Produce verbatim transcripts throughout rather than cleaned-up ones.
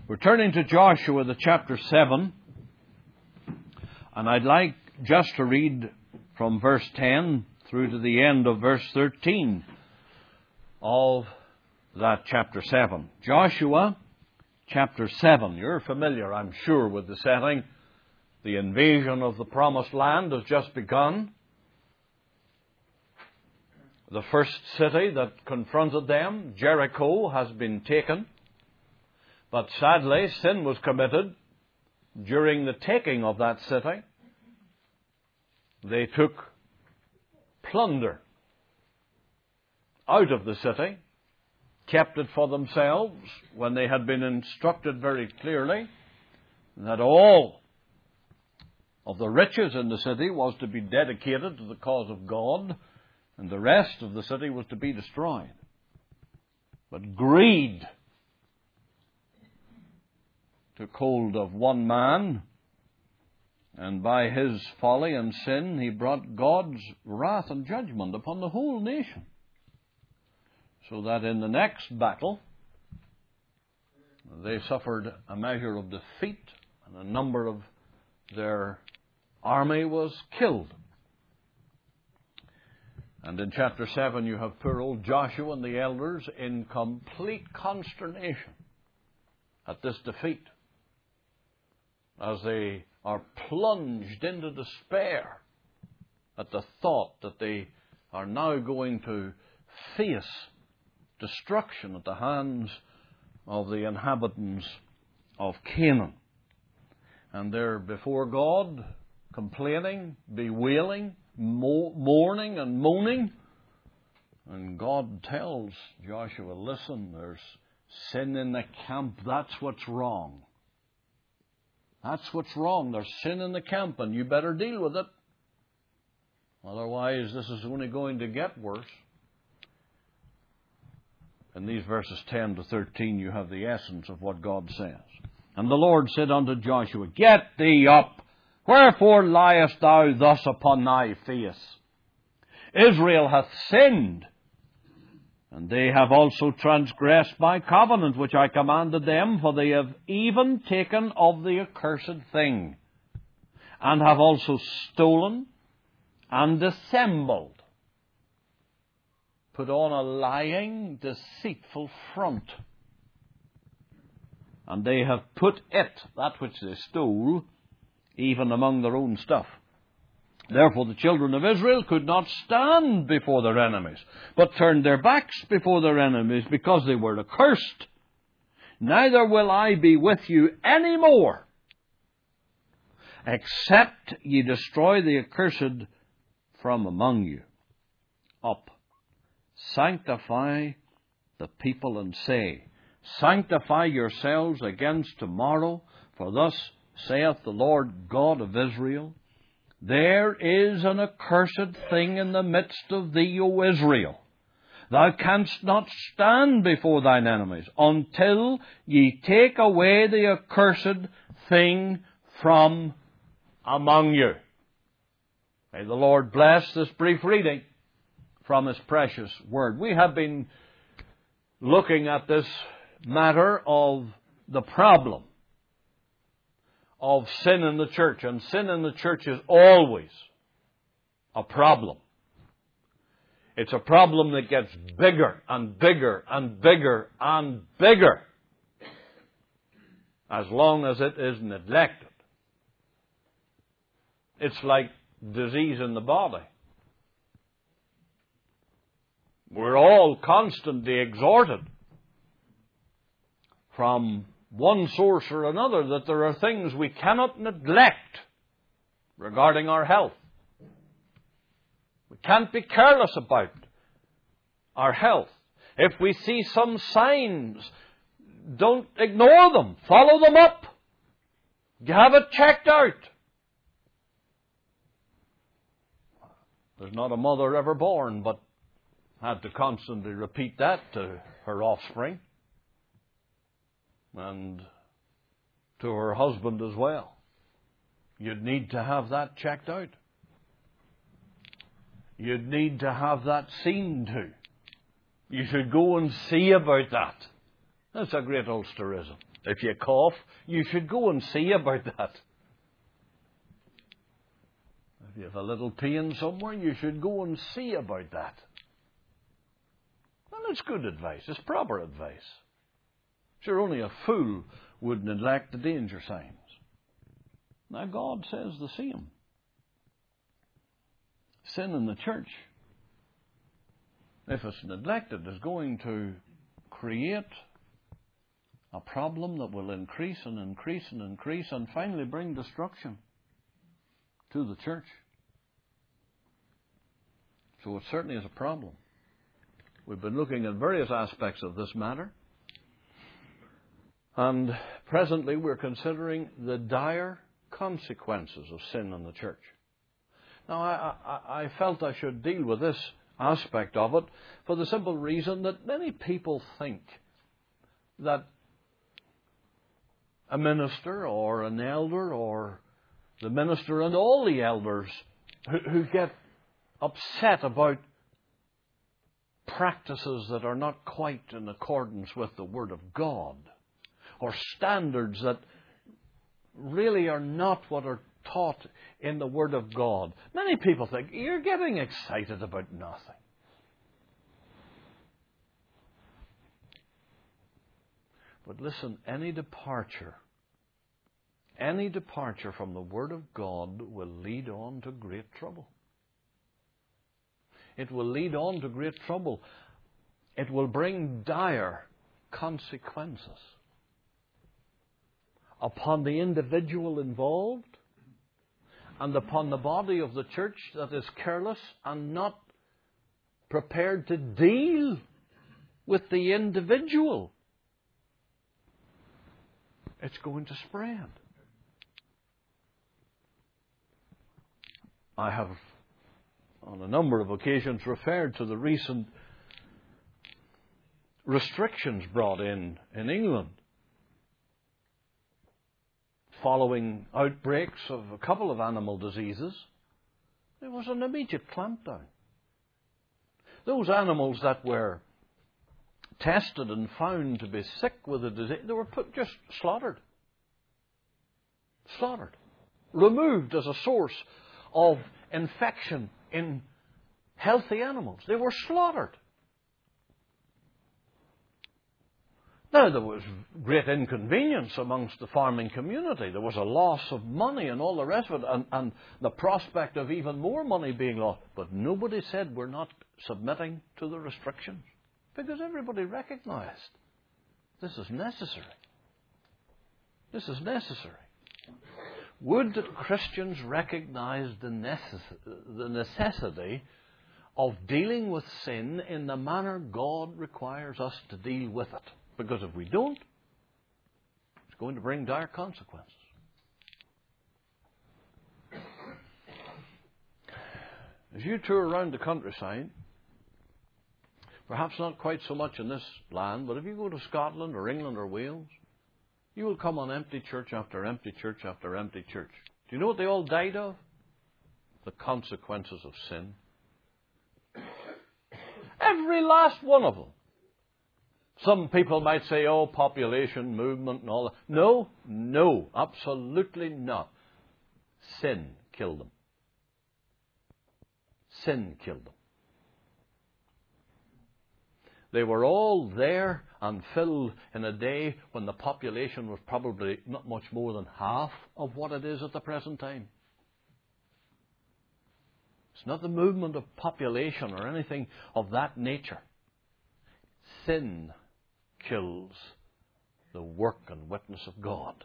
We're turning to Joshua, the chapter seven, and I'd like just to read from verse ten through to the end of verse thirteen of that chapter seven. Joshua, chapter seven. You're familiar, I'm sure, with the setting. The invasion of the Promised Land has just begun. The first city that confronted them, Jericho, has been taken. But sadly, sin was committed during the taking of that city. They took plunder out of the city, kept it for themselves, when they had been instructed very clearly that all of the riches in the city was to be dedicated to the cause of God, and the rest of the city was to be destroyed. But greed took hold of one man, and by his folly and sin he brought God's wrath and judgment upon the whole nation. So that in the next battle they suffered a measure of defeat, and a number of their army was killed. And in chapter seven you have poor old Joshua and the elders in complete consternation at this defeat, as they are plunged into despair at the thought that they are now going to face destruction at the hands of the inhabitants of Canaan. And they're before God, complaining, bewailing, mo- mourning and moaning. And God tells Joshua, listen, there's sin in the camp, that's what's wrong. That's what's wrong. There's sin in the camp, and you better deal with it. Otherwise, this is only going to get worse. In these verses ten to thirteen, you have the essence of what God says. And the Lord said unto Joshua, Get thee up. Wherefore liest thou thus upon thy face? Israel hath sinned, and they have also transgressed my covenant which I commanded them, for they have even taken of the accursed thing, and have also stolen and dissembled, put on a lying, deceitful front. And they have put it, that which they stole, even among their own stuff. Therefore the children of Israel could not stand before their enemies, but turned their backs before their enemies, because they were accursed. Neither will I be with you any more, except ye destroy the accursed from among you. Up, sanctify the people, and say, Sanctify yourselves against tomorrow, for thus saith the Lord God of Israel, There is an accursed thing in the midst of thee, O Israel. Thou canst not stand before thine enemies until ye take away the accursed thing from among you. May the Lord bless this brief reading from His precious Word. We have been looking at this matter of the problem of sin in the church. And sin in the church is always a problem. It's a problem that gets bigger and bigger and bigger and bigger as long as it is neglected. It's like disease in the body. We're all constantly exhorted from one source or another that there are things we cannot neglect regarding our health. We can't be careless about our health. If we see some signs, don't ignore them. Follow them up. Have it checked out. There's not a mother ever born but had to constantly repeat that to her offspring, and to her husband as well. You'd need to have that checked out. You'd need to have that seen to. You should go and see about that. That's a great Ulsterism. If you cough, you should go and see about that. If you have a little pain somewhere, you should go and see about that. And it's good advice. It's proper advice. Sure, only a fool would neglect the danger signs. Now, God says the same. Sin in the church, if it's neglected, is going to create a problem that will increase and increase and increase and finally bring destruction to the church. So it certainly is a problem. We've been looking at various aspects of this matter. And presently we're considering the dire consequences of sin in the church. Now, I, I, I felt I should deal with this aspect of it for the simple reason that many people think that a minister or an elder or the minister and all the elders who, who get upset about practices that are not quite in accordance with the Word of God, or standards that really are not what are taught in the Word of God. Many people think, you're getting excited about nothing. But listen, any departure, any departure from the Word of God will lead on to great trouble. It will lead on to great trouble. It will bring dire consequences upon the individual involved and upon the body of the church that is careless and not prepared to deal with the individual. It's going to spread. I have, on a number of occasions, referred to the recent restrictions brought in in England following outbreaks of a couple of animal diseases. There was an immediate clampdown. Those animals that were tested and found to be sick with the disease, they were put, just slaughtered. Slaughtered. Removed as a source of infection in healthy animals. They were slaughtered. Now, there was great inconvenience amongst the farming community. There was a loss of money and all the rest of it, and, and the prospect of even more money being lost. But nobody said we're not submitting to the restrictions, because everybody recognized this is necessary. This is necessary. Would that Christians recognize the, necess- the necessity of dealing with sin in the manner God requires us to deal with it. Because if we don't, it's going to bring dire consequences. As you tour around the countryside, perhaps not quite so much in this land, but if you go to Scotland or England or Wales, you will come on empty church after empty church after empty church. Do you know what they all died of? The consequences of sin. Every last one of them. Some people might say, oh, population, movement and all that. No, no, absolutely not. Sin killed them. Sin killed them. They were all there and filled in a day when the population was probably not much more than half of what it is at the present time. It's not the movement of population or anything of that nature. Sin kills the work and witness of God.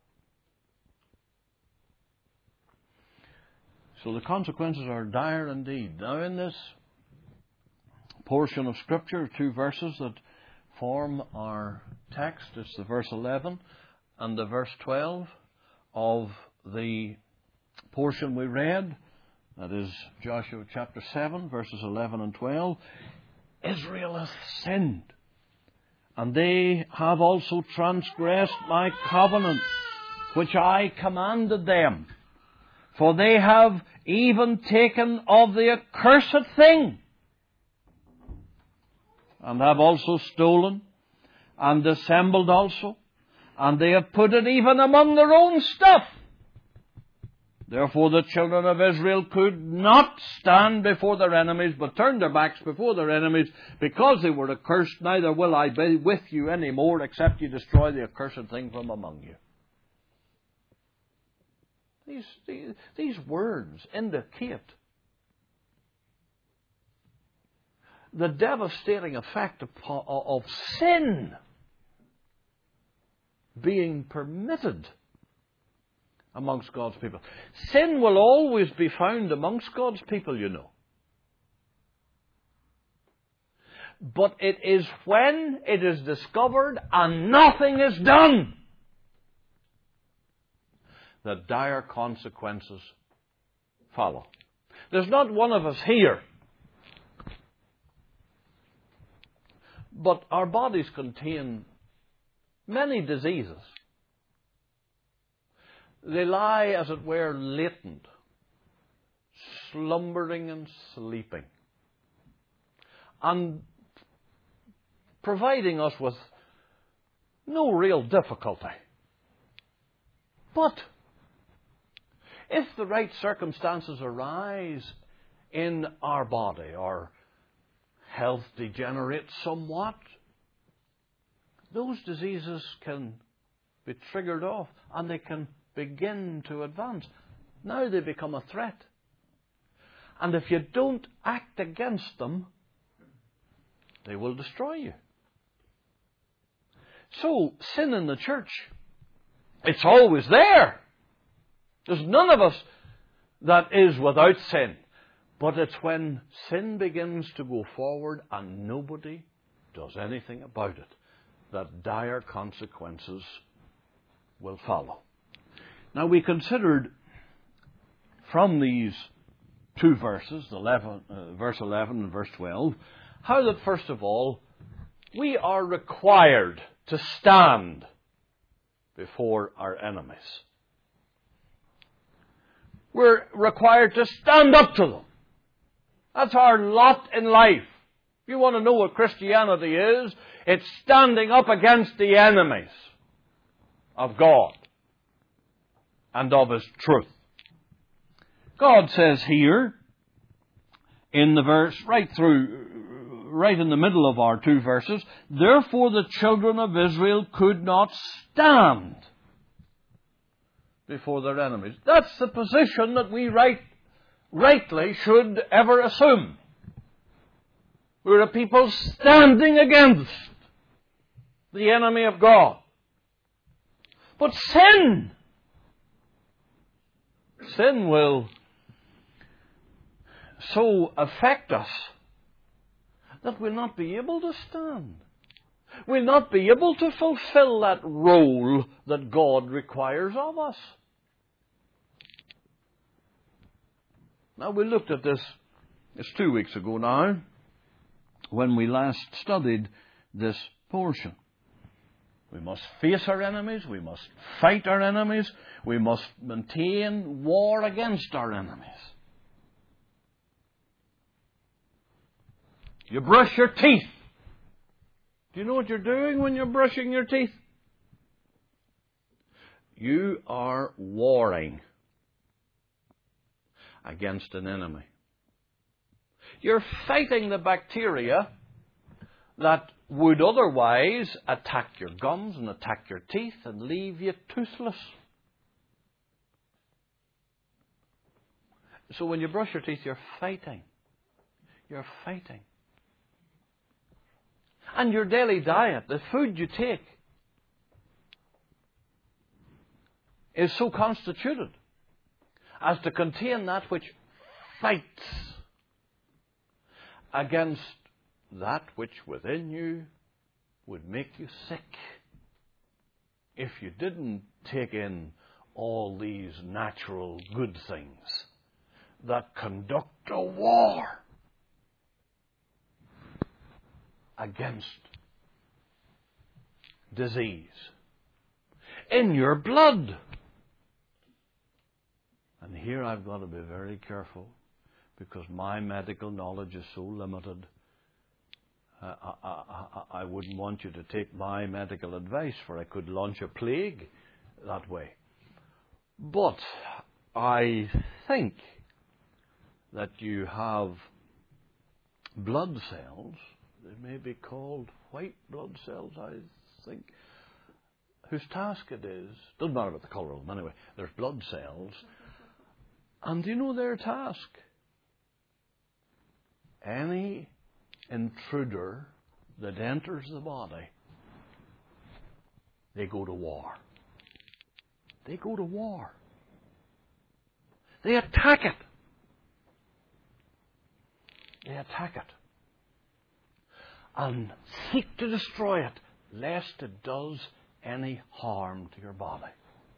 So the consequences are dire indeed. Now, in this portion of Scripture, two verses that form our text, it's the verse eleven and the verse twelve of the portion we read. That is Joshua chapter seven, verses eleven and twelve. Israel hath sinned, and they have also transgressed my covenant, which I commanded them. For they have even taken of the accursed thing, and have also stolen, and dissembled also, and they have put it even among their own stuff. Therefore the children of Israel could not stand before their enemies, but turned their backs before their enemies, because they were accursed. Neither will I be with you any more, except you destroy the accursed thing from among you. These, these, these words indicate the devastating effect of, of sin being permitted amongst God's people. Sin will always be found amongst God's people, you know. But it is when it is discovered and nothing is done that dire consequences follow. There's not one of us here, but our bodies contain many diseases. They lie, as it were, latent, slumbering and sleeping, and providing us with no real difficulty. But if the right circumstances arise in our body, our health degenerates somewhat, those diseases can be triggered off and they can begin to advance. Now they become a threat. And if you don't act against them, they will destroy you. So, sin in the church, it's always there. There's none of us that is without sin. But it's when sin begins to go forward and nobody does anything about it that dire consequences will follow. Now, we considered from these two verses, eleven, uh, verse eleven and verse twelve, how that, first of all, we are required to stand before our enemies. We're required to stand up to them. That's our lot in life. If you want to know what Christianity is, it's standing up against the enemies of God and of His truth. God says here, in the verse, right through, right in the middle of our two verses, therefore the children of Israel could not stand before their enemies. That's the position that we right, rightly should ever assume. We're a people standing against the enemy of God. But sin, sin will so affect us that we'll not be able to stand. We'll not be able to fulfill that role that God requires of us. Now, we looked at this, it's two weeks ago now, when we last studied this portion. We must face our enemies, we must fight our enemies, we must maintain war against our enemies. You brush your teeth. Do you know what you're doing when you're brushing your teeth? You are warring against an enemy. You're fighting the bacteria that would otherwise attack your gums and attack your teeth and leave you toothless. So when you brush your teeth, you're fighting. You're fighting. And your daily diet, the food you take, is so constituted as to contain that which fights against that which within you would make you sick if you didn't take in all these natural good things that conduct a war against disease in your blood. And here I've got to be very careful, because my medical knowledge is so limited. I, I, I, I wouldn't want you to take my medical advice, for I could launch a plague that way. But I think that you have blood cells, they may be called white blood cells, I think, whose task it is, doesn't matter about the colour of them anyway, there's blood cells, and do you know their task? Any intruder that enters the body, they go to war. They go to war. They attack it. They attack it. And seek to destroy it, lest it does any harm to your body.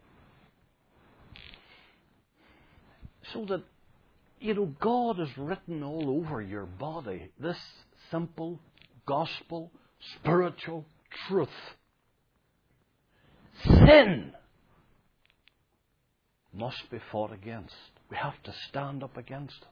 So that, you know, God has written all over your body this simple gospel, spiritual truth. Sin must be fought against. We have to stand up against it.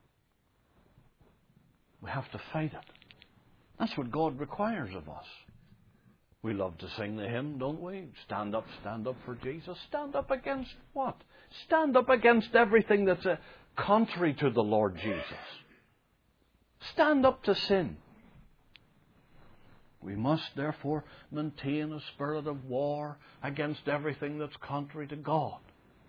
We have to fight it. That's what God requires of us. We love to sing the hymn, don't we? Stand up, stand up for Jesus. Stand up against what? Stand up against everything that's uh, contrary to the Lord Jesus. Stand up to sin. We must therefore maintain a spirit of war against everything that's contrary to God.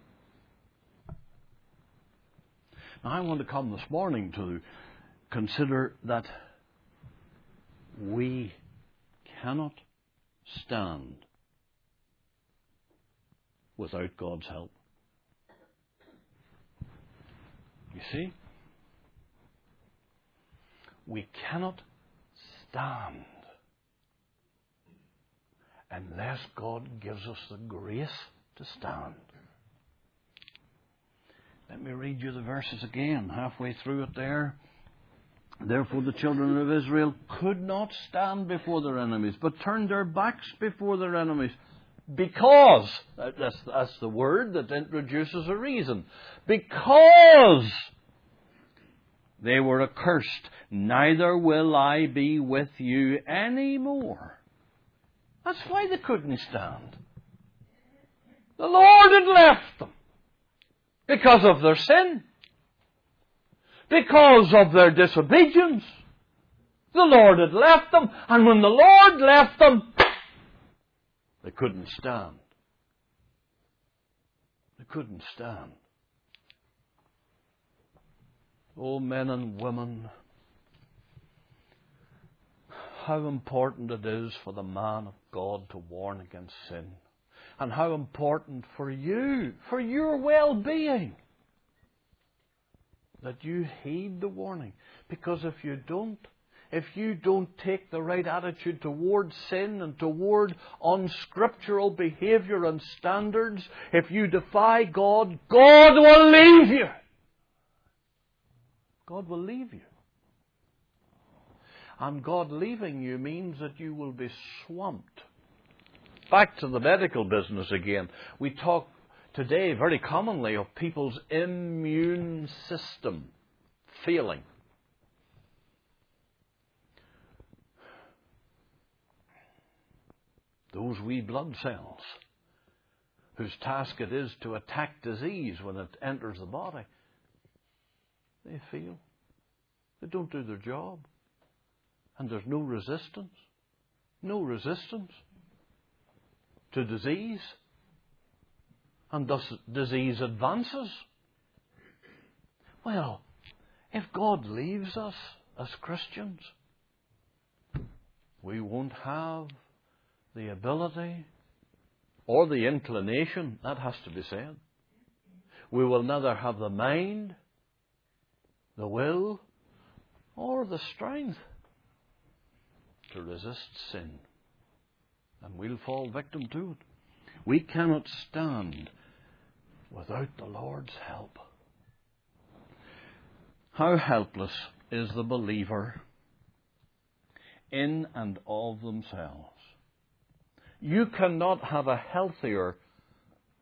Now, I want to come this morning to consider that we cannot stand without God's help. You see? We cannot stand unless God gives us the grace to stand. Let me read you the verses again, halfway through it there. Therefore the children of Israel could not stand before their enemies, but turned their backs before their enemies. Because, that's, that's the word that introduces a reason. Because they were accursed, neither will I be with you anymore. That's why they couldn't stand. The Lord had left them because of their sin. Because of their disobedience. The Lord had left them, and when the Lord left them, they couldn't stand. They couldn't stand. Oh, men and women, how important it is for the man of God to warn against sin. And how important for you, for your well-being, that you heed the warning. Because if you don't, if you don't take the right attitude toward sin and toward unscriptural behavior and standards, if you defy God, God will leave you. God will leave you. And God leaving you means that you will be swamped. Back to the medical business again. We talk today very commonly of people's immune system failing. Those wee blood cells, whose task it is to attack disease when it enters the body, they fail. They don't do their job. And there's no resistance. No resistance to disease. And thus disease advances. Well, if God leaves us as Christians, we won't have the ability or the inclination, that has to be said. We will neither have the mind, the will, or the strength to resist sin. And we'll fall victim to it. We cannot stand without the Lord's help. How helpless is the believer in and of themselves. You cannot have a healthier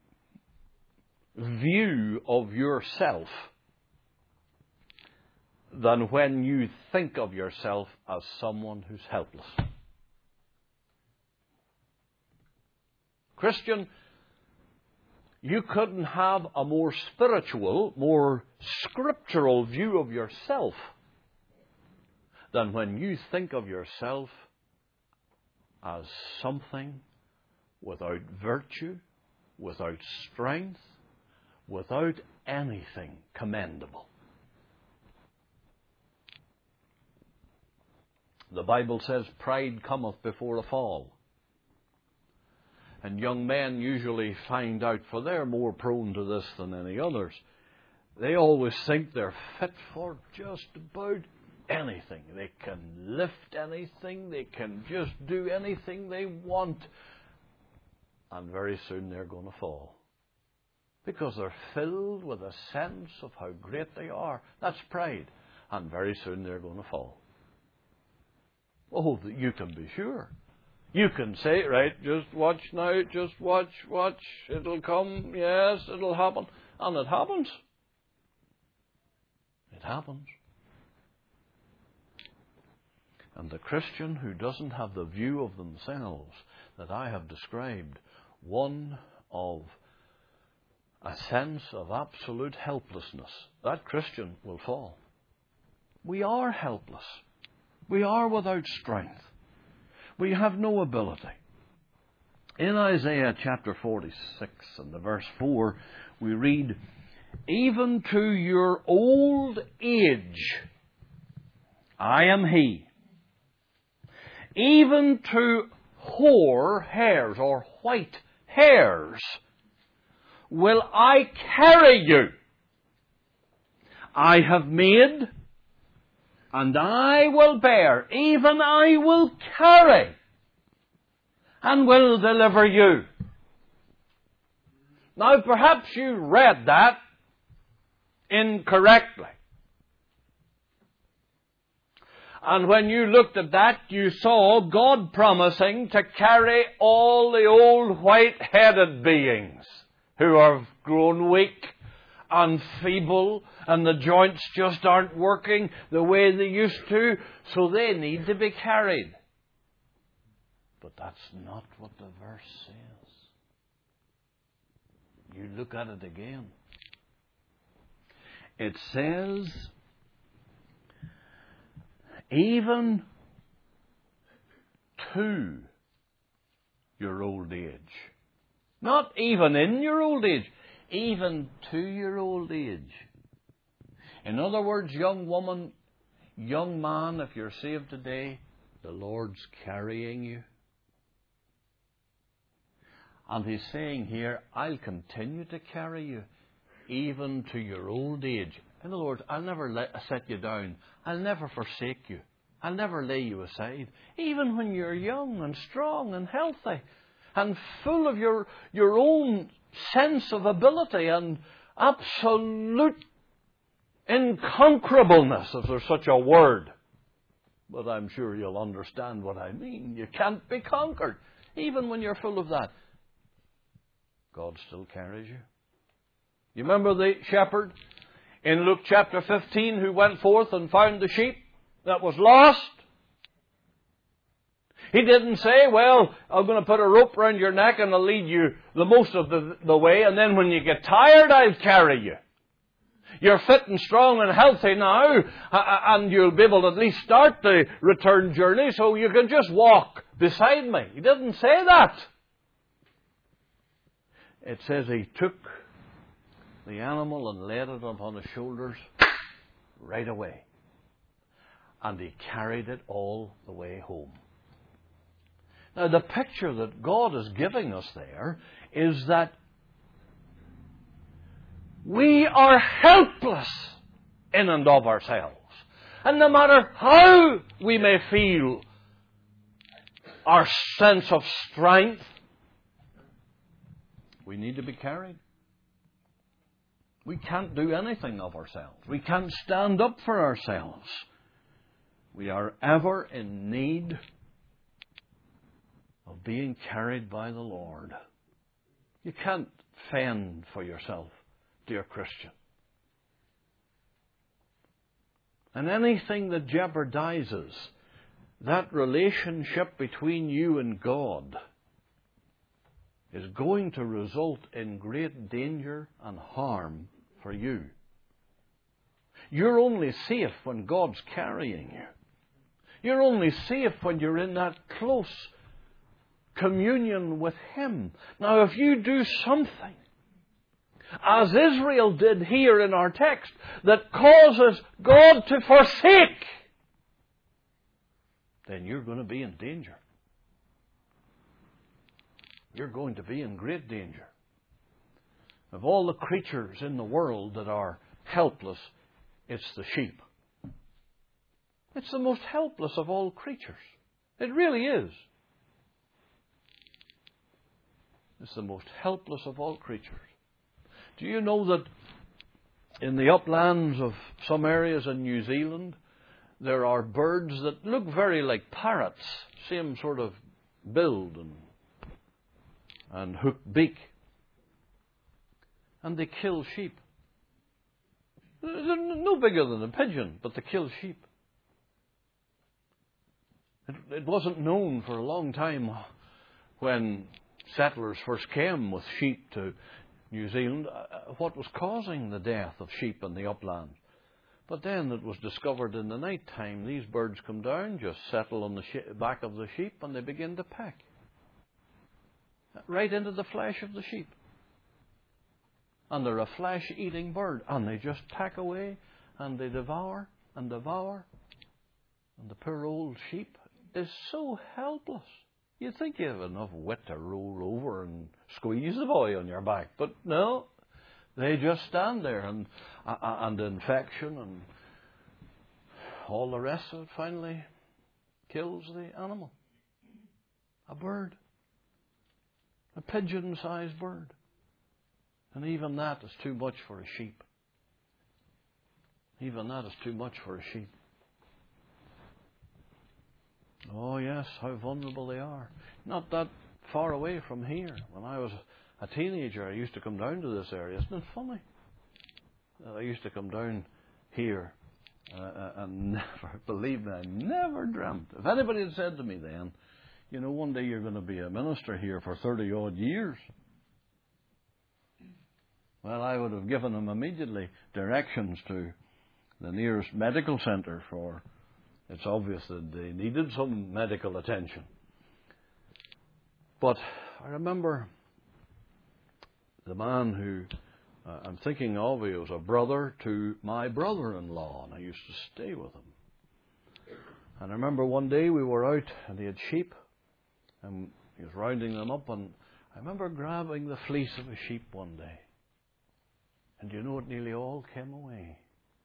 view of yourself than when you think of yourself as someone who's helpless. Christian, you couldn't have a more spiritual, more scriptural view of yourself than when you think of yourself as something without virtue, without strength, without anything commendable. The Bible says pride cometh before a fall. And young men usually find out, for they're more prone to this than any others, they always think they're fit for just about anything. They can lift anything, they can just do anything they want. And very soon they're going to fall. Because they're filled with a sense of how great they are. That's pride. And very soon they're going to fall. Oh, you can be sure. You can say, right, just watch now, just watch, watch, it'll come, yes, it'll happen. And it happens. It happens. And the Christian who doesn't have the view of themselves that I have described, one of a sense of absolute helplessness, that Christian will fall. We are helpless. We are without strength. We have no ability. In Isaiah chapter forty-six and the verse four, we read, even to your old age, I am He. Even to hoar hairs or white hairs will I carry you. I have made, and I will bear, even I will carry, and will deliver you. Now perhaps you read that incorrectly. And when you looked at that, you saw God promising to carry all the old white-headed beings who have grown weak and feeble, and the joints just aren't working the way they used to, so they need to be carried. But that's not what the verse says. You look at it again. It says, even to your old age. Not even in your old age. Even to your old age. In other words, young woman, young man, if you're saved today, the Lord's carrying you. And He's saying here, I'll continue to carry you even to your old age. In other words, I'll never let, set you down. I'll never forsake you. I'll never lay you aside. Even when you're young and strong and healthy and full of your, your own sense of ability and absolute inconquerableness, if there's such a word. But I'm sure you'll understand what I mean. You can't be conquered. Even when you're full of that, God still carries you. You remember the shepherd in Luke chapter fifteen who went forth and found the sheep that was lost? He didn't say, well, I'm going to put a rope around your neck and I'll lead you the most of the, the way, and then when you get tired, I'll carry you. You're fit and strong and healthy now, and you'll be able to at least start the return journey, so you can just walk beside me. He didn't say that. It says He took the animal and laid it upon His shoulders right away. And He carried it all the way home. Now, the picture that God is giving us there is that we are helpless in and of ourselves. And no matter how we may feel our sense of strength, we need to be carried. We can't do anything of ourselves. We can't stand up for ourselves. We are ever in need of being carried by the Lord. You can't fend for yourself, dear Christian. And anything that jeopardizes that relationship between you and God is going to result in great danger and harm for you. You're only safe when God's carrying you. You're only safe when you're in that close communion with Him. Now, if you do something, as Israel did here in our text, that causes God to forsake, then you're going to be in danger. You're going to be in great danger. Of all the creatures in the world that are helpless, it's the sheep. It's the most helpless of all creatures. It really is. It's the most helpless of all creatures. Do you know that in the uplands of some areas in New Zealand, there are birds that look very like parrots, same sort of build and, and hooked beak, and they kill sheep. They're no bigger than a pigeon, but they kill sheep. It, it wasn't known for a long time when settlers first came with sheep to New Zealand uh, what was causing the death of sheep in the upland. But then it was discovered in the night time, these birds come down, just settle on the she- back of the sheep, and they begin to peck right into the flesh of the sheep. And they're a flesh-eating bird, and they just peck away, and they devour and devour. And the poor old sheep is so helpless. You'd think you have enough wit to roll over and squeeze the boy on your back, but no, they just stand there, and uh, and infection and all the rest of it finally kills the animal. A bird, a pigeon-sized bird. And even that is too much for a sheep. Even that is too much for a sheep. Oh yes, how vulnerable they are. Not that far away from here. When I was a teenager, I used to come down to this area. Isn't it funny? I used to come down here uh, and never, believe me, I never dreamt. If anybody had said to me then, you know, one day you're going to be a minister here for thirty odd years, well, I would have given them immediately directions to the nearest medical centre, for it's obvious that they needed some medical attention. But I remember the man who uh, I'm thinking of, he was a brother to my brother-in-law, and I used to stay with him. And I remember one day we were out, and he had sheep, and he was rounding them up, and I remember grabbing the fleece of a sheep one day. And you know, it nearly all came away.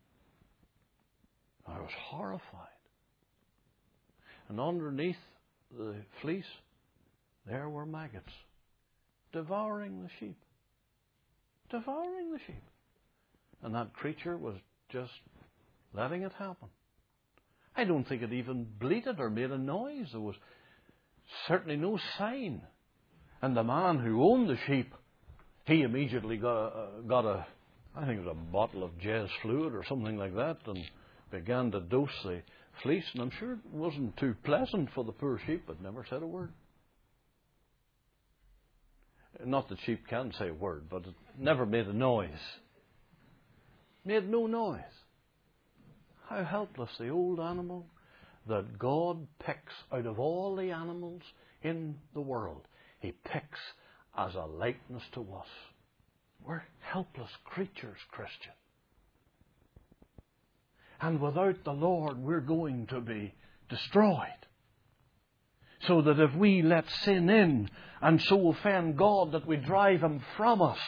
I was horrified. And underneath the fleece, there were maggots devouring the sheep. Devouring the sheep. And that creature was just letting it happen. I don't think it even bleated or made a noise. There was certainly no sign. And the man who owned the sheep, he immediately got a, got a I think it was a bottle of Jez fluid or something like that, and began to dose the fleece. And I'm sure it wasn't too pleasant for the poor sheep, but never said a word. Not that sheep can say a word, but it never made a noise. Made no noise. How helpless the old animal that God picks out of all the animals in the world. He picks as a likeness to us. We're helpless creatures, Christian. And without the Lord, we're going to be destroyed. So that if we let sin in and so offend God that we drive Him from us,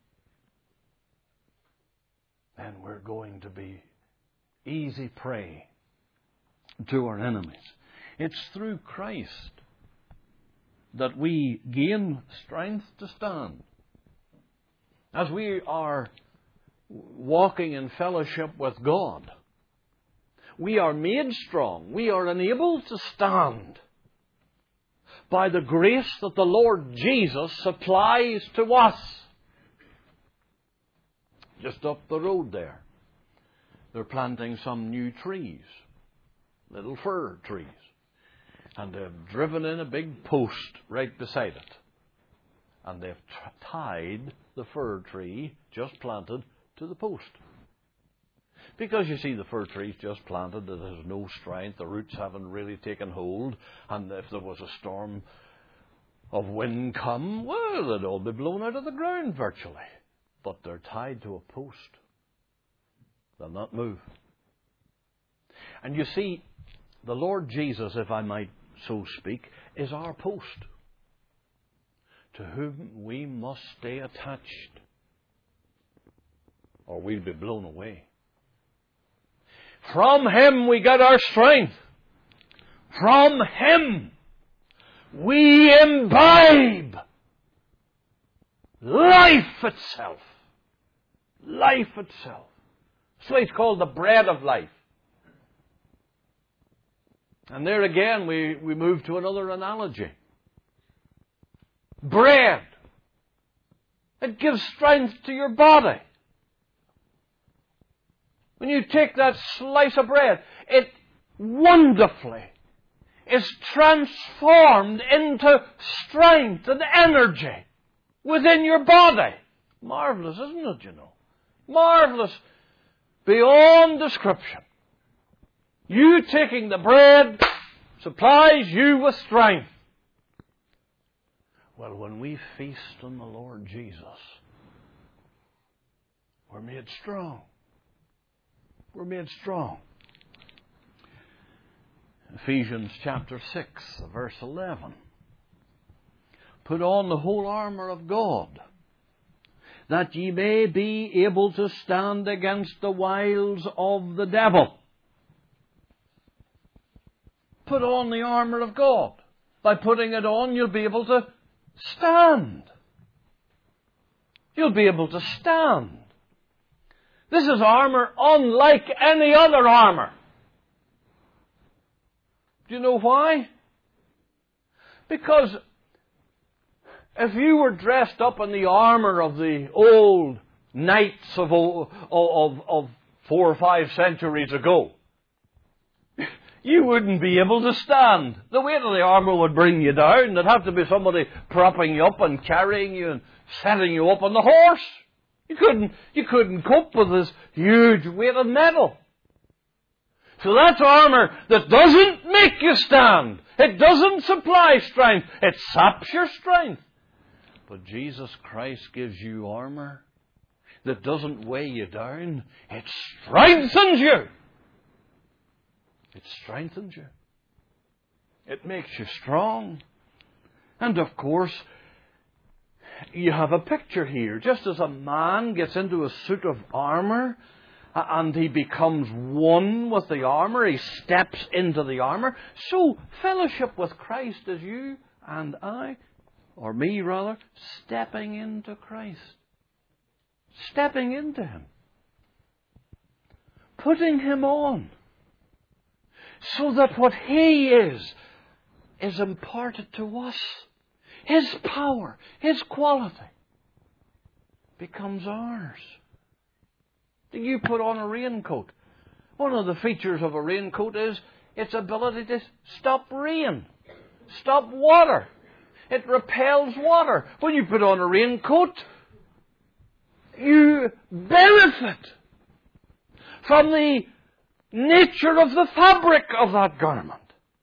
then we're going to be easy prey to our enemies. It's through Christ that we gain strength to stand. As we are walking in fellowship with God, we are made strong. We are enabled to stand by the grace that the Lord Jesus supplies to us. Just up the road there, they're planting some new trees, little fir trees. And they've driven in a big post right beside it. And they've t- tied the fir tree just planted to the post. Because you see, the fir tree's just planted, it has no strength, the roots haven't really taken hold, and if there was a storm of wind come, well, they'd all be blown out of the ground virtually. But they're tied to a post. They'll not move. And you see, the Lord Jesus, if I might so speak, is our post, to whom we must stay attached, or we'll be blown away. From Him we get our strength. From Him we imbibe life itself. Life itself. So it's called the bread of life. And there again we, we move to another analogy. Bread. It gives strength to your body. When you take that slice of bread, it wonderfully is transformed into strength and energy within your body. Marvelous, isn't it, you know? Marvelous beyond description. You taking the bread supplies you with strength. Well, when we feast on the Lord Jesus, we're made strong. We're made strong. Ephesians chapter six, verse eleven. Put on the whole armour of God, that ye may be able to stand against the wiles of the devil. Put on the armour of God. By putting it on, you'll be able to stand. You'll be able to stand. This is armour unlike any other armour. Do you know why? Because if you were dressed up in the armour of the old knights of, of, of four or five centuries ago, you wouldn't be able to stand. The weight of the armour would bring you down. There'd have to be somebody propping you up and carrying you and setting you up on the horse. You couldn't, you couldn't cope with this huge weight of metal. So that's armour that doesn't make you stand. It doesn't supply strength. It saps your strength. But Jesus Christ gives you armour that doesn't weigh you down. It strengthens you. It strengthens you. It makes you strong. And of course, you have a picture here. Just as a man gets into a suit of armour and he becomes one with the armour, he steps into the armour, so fellowship with Christ is you and I, or me rather, stepping into Christ. Stepping into Him. Putting Him on. So that what He is, is imparted to us. His power, His quality, becomes ours. Do you put on a raincoat? One of the features of a raincoat is its ability to stop rain, stop water. It repels water. When you put on a raincoat, you benefit from the nature of the fabric of that garment.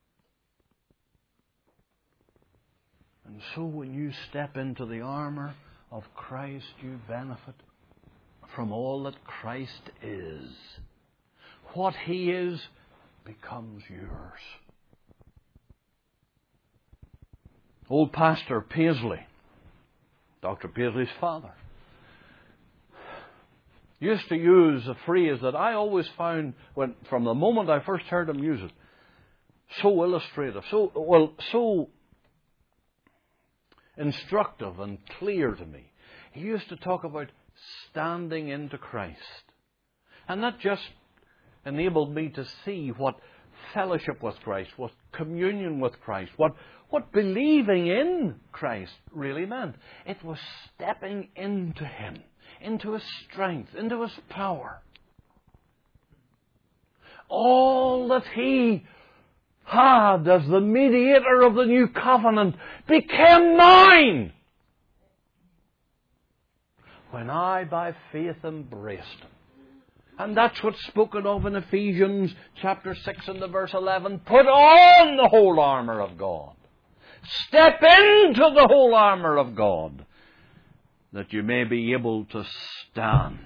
And so when you step into the armour of Christ, you benefit from all that Christ is. What He is becomes yours. Old Pastor Paisley, Doctor Paisley's father, used to use a phrase that I always found, when from the moment I first heard him use it, so illustrative, so well, so instructive and clear to me. He used to talk about standing into Christ. And that just enabled me to see what fellowship with Christ, what communion with Christ, what, what believing in Christ really meant. It was stepping into Him, into His strength, into His power. all that He had as the mediator of the new covenant became mine when I by faith embraced Him. And that's what's spoken of in Ephesians chapter six and the verse eleven. Put on the whole armour of God. Step into the whole armour of God, that you may be able to stand.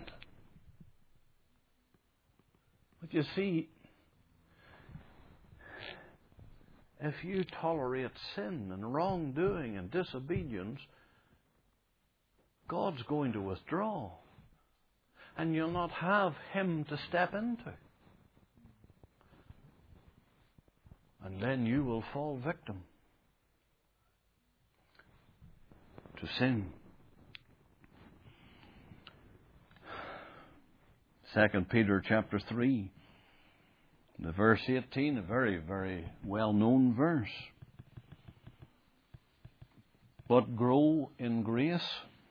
But you see, if you tolerate sin and wrongdoing and disobedience, God's going to withdraw. And you'll not have Him to step into. And then you will fall victim to sin. Second Peter chapter three, the verse eighteen, a very, very well-known verse. But grow in grace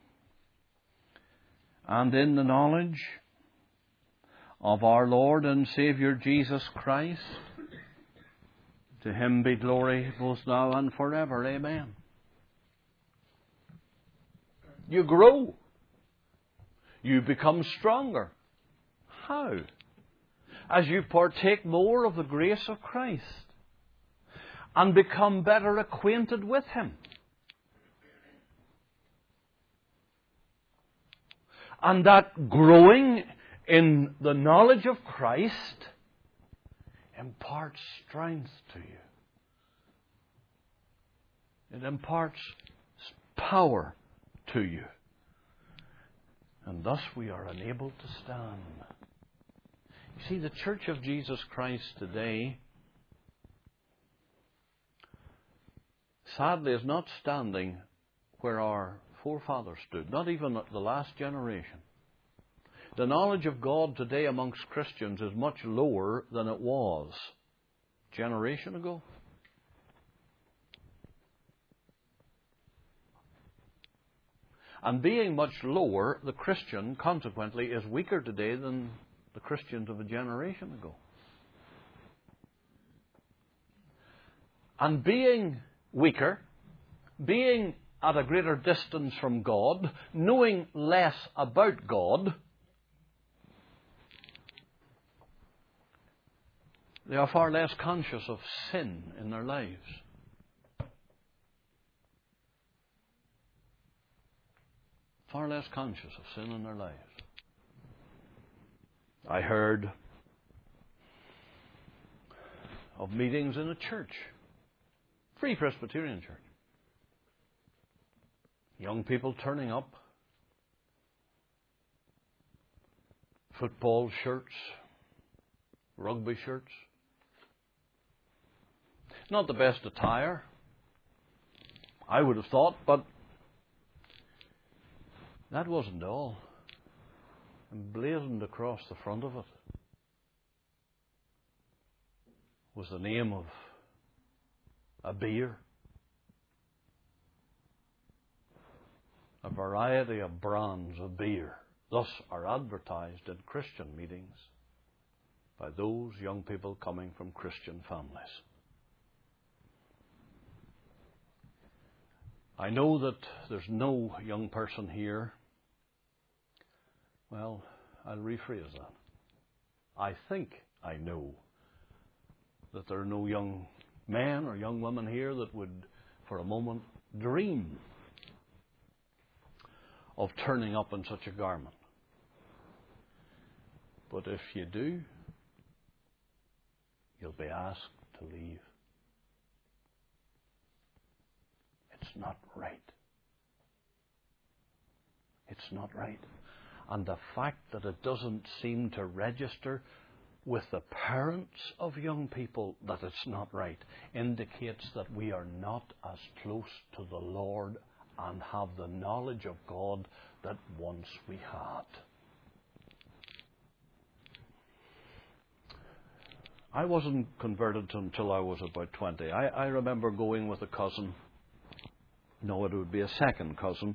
and in the knowledge of our Lord and Saviour Jesus Christ. To Him be glory both now and forever. Amen. You grow. You become stronger. How? As you partake more of the grace of Christ and become better acquainted with Him. And that growing in the knowledge of Christ imparts strength to you. It imparts power to you. And thus we are enabled to stand. You see, the Church of Jesus Christ today, sadly, is not standing where our forefathers stood, not even the last generation. The knowledge of God today amongst Christians is much lower than it was a generation ago. And being much lower, the Christian, consequently, is weaker today than the Christians of a generation ago. And being weaker, being at a greater distance from God, knowing less about God, they are far less conscious of sin in their lives. Far less conscious of sin in their lives. I heard of meetings in a church, Free Presbyterian Church. Young people turning up, football shirts, rugby shirts. Not the best attire, I would have thought, but that wasn't all. Emblazoned across the front of it was the name of a beer. A variety of brands of beer, thus are advertised in Christian meetings by those young people coming from Christian families. I know that there's no young person here. Well, I'll rephrase that. I think I know that there are no young men or young women here that would, for a moment, dream of turning up in such a garment. But if you do, you'll be asked to leave. It's not right. It's not right. And the fact that it doesn't seem to register with the parents of young people that it's not right indicates that we are not as close to the Lord and have the knowledge of God that once we had. I wasn't converted until I was about twenty. I, I remember going with a cousin, no, it would be a second cousin,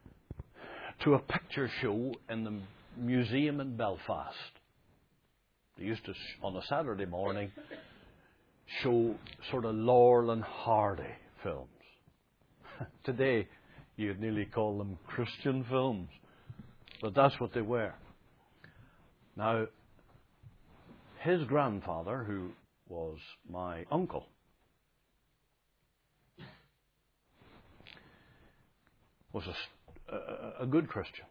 to a picture show in the museum in Belfast. They used to, on a Saturday morning, show sort of Laurel and Hardy films. Today, you'd nearly call them Christian films. But that's what they were. Now, his grandfather, who was my uncle, was a, a, a good Christian.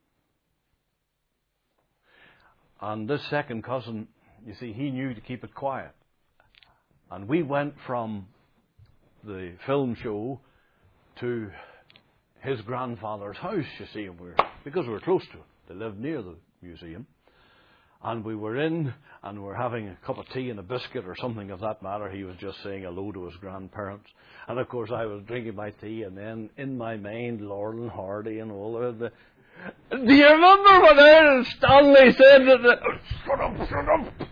And this second cousin, you see, he knew to keep it quiet. And we went from the film show to his grandfather's house, you see, and we're, because we were close to it. They lived near the museum. And we were in, and we were having a cup of tea and a biscuit or something of that matter. He was just saying hello to his grandparents. And of course I was drinking my tea, and then in my mind, Laurel and Hardy and all of the... Do you remember when Ernest Stanley said that... The, shut up, shut up!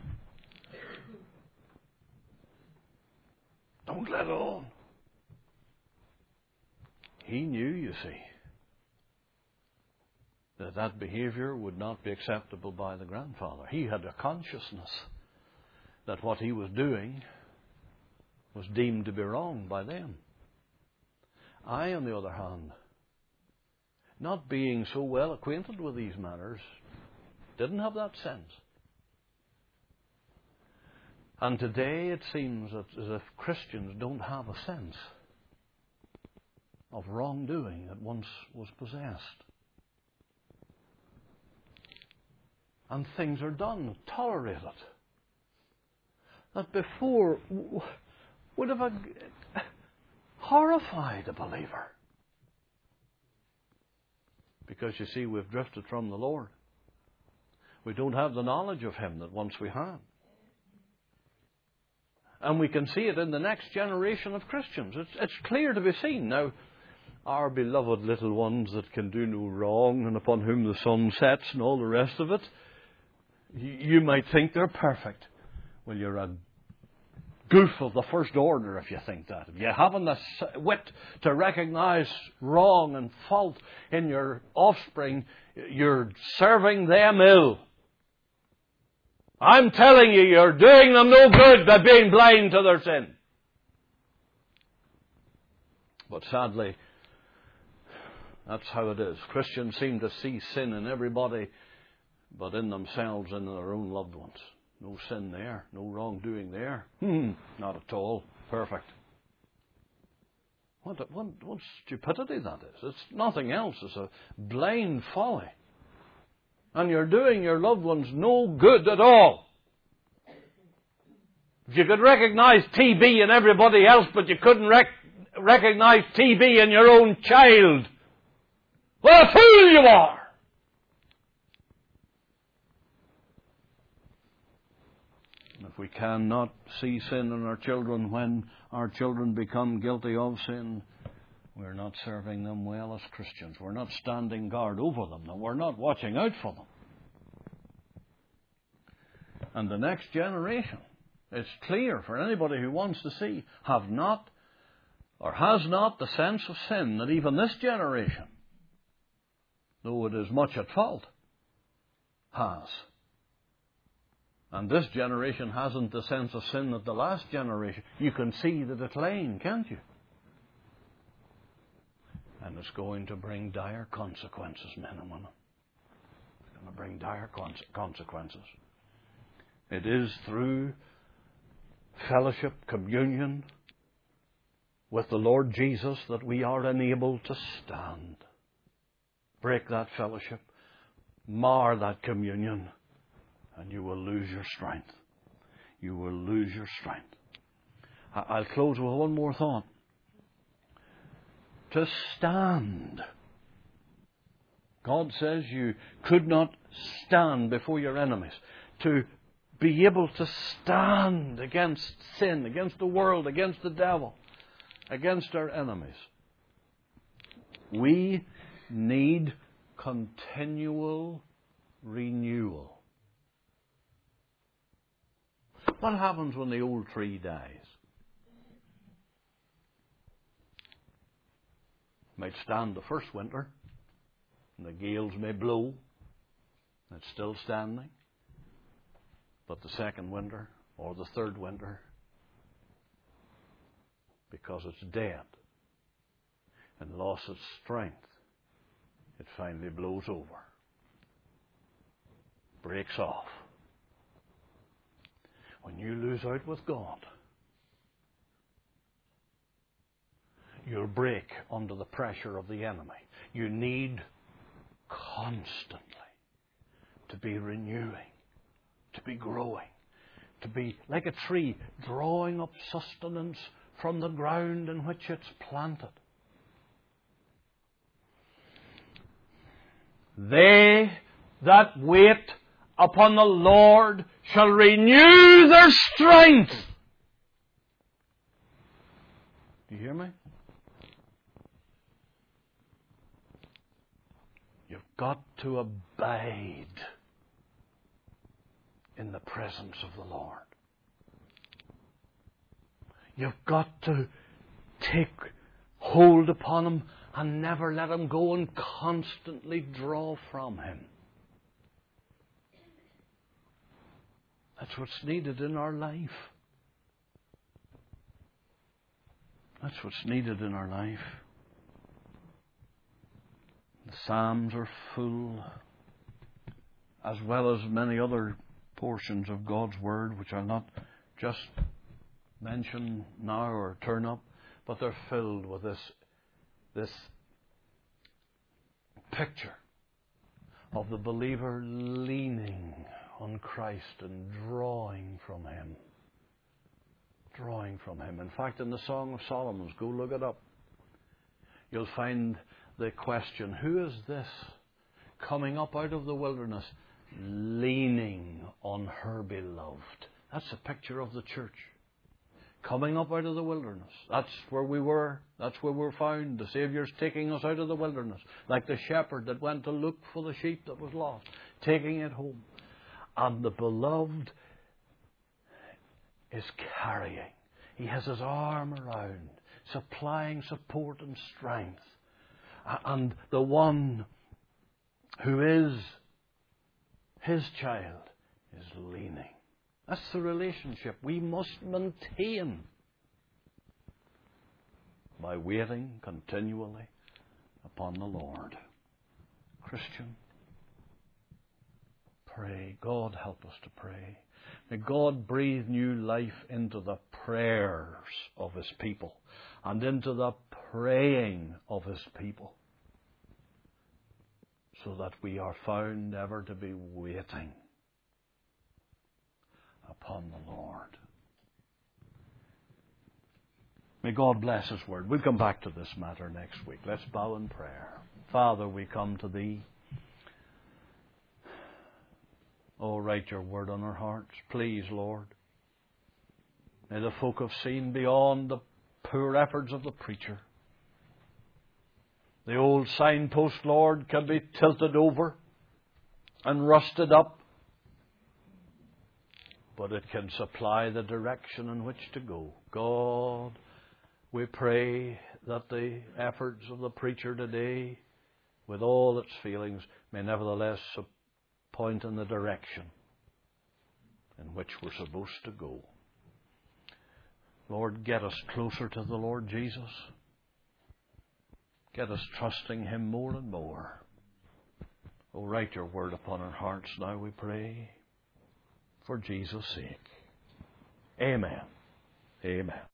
Don't let on. He knew, you see, that that behavior would not be acceptable by the grandfather. He had a consciousness that what he was doing was deemed to be wrong by them. I, on the other hand, not being so well acquainted with these matters, didn't have that sense. And today it seems that as if Christians don't have a sense of wrongdoing that once was possessed. And things are done, tolerated, that before would have horrified a believer. Because, you see, we've drifted from the Lord. We don't have the knowledge of Him that once we had. And we can see it in the next generation of Christians. It's, it's clear to be seen. Now, our beloved little ones that can do no wrong and upon whom the sun sets and all the rest of it, you, you might think they're perfect. Well, you're a goof of the first order if you think that. If you haven't the wit to recognize wrong and fault in your offspring, you're serving them ill. I'm telling you, you're doing them no good by being blind to their sin. But sadly, that's how it is. Christians seem to see sin in everybody, but in themselves and in their own loved ones. No sin there, no wrongdoing there. Hmm, not at all. Perfect. What, what, what stupidity that is. It's nothing else. It's a blind folly. And you're doing your loved ones no good at all. If you could recognize T B in everybody else, but you couldn't rec- recognize T B in your own child, what a fool you are! If we cannot see sin in our children when our children become guilty of sin, we're not serving them well as Christians. We're not standing guard over them, and we're not watching out for them. And the next generation, it's clear for anybody who wants to see, have not or has not the sense of sin that even this generation, though it is much at fault, has. And this generation hasn't the sense of sin that the last generation. You can see the decline, can't you? And it's going to bring dire consequences, men and women. It's going to bring dire consequences. It is through fellowship, communion with the Lord Jesus that we are enabled to stand. Break that fellowship, mar that communion, and you will lose your strength. You will lose your strength. I'll close with one more thought. To stand. God says you could not stand before your enemies. To be able to stand against sin, against the world, against the devil, against our enemies. We need continual renewal. What happens when the old tree dies? It might stand the first winter, and the gales may blow, and it's still standing. But the second winter or the third winter, because it's dead and lost its strength, it finally blows over, breaks off. When you lose out with God, you'll break under the pressure of the enemy. You need constantly to be renewing, to be growing, to be like a tree drawing up sustenance from the ground in which it's planted. They that wait upon the Lord shall renew their strength. Do you hear me? You've got to abide in the presence of the Lord. You've got to take hold upon Him and never let Him go, and constantly draw from Him. That's what's needed in our life. That's what's needed in our life. The Psalms are full, as well as many other portions of God's Word, which I'll not just mention now or turn up, but they're filled with this, this picture of the believer leaning on Christ and drawing from Him. Drawing from Him. In fact, in the Song of Solomon, go look it up, you'll find the question, who is this coming up out of the wilderness, leaning on her beloved? That's a picture of the church. Coming up out of the wilderness. That's where we were. That's where we're found. The Saviour's taking us out of the wilderness. Like the shepherd that went to look for the sheep that was lost. Taking it home. And the beloved is carrying. He has His arm around, supplying support and strength. And the one who is His child is leaning. That's the relationship we must maintain by waiting continually upon the Lord. Christian, pray. God help us to pray. May God breathe new life into the prayers of His people and into the praying of His people, so that we are found ever to be waiting upon the Lord. May God bless His Word. We'll come back to this matter next week. Let's bow in prayer. Father, we come to Thee. Oh, write Your Word on our hearts, please, Lord. May the folk have seen beyond the poor efforts of the preacher. The old signpost, Lord, can be tilted over and rusted up, but it can supply the direction in which to go. God, we pray that the efforts of the preacher today, with all its feelings, may nevertheless point in the direction in which we're supposed to go. Lord, get us closer to the Lord Jesus. Get us trusting Him more and more. Oh, write Your Word upon our hearts now, we pray, for Jesus' sake. Amen. Amen.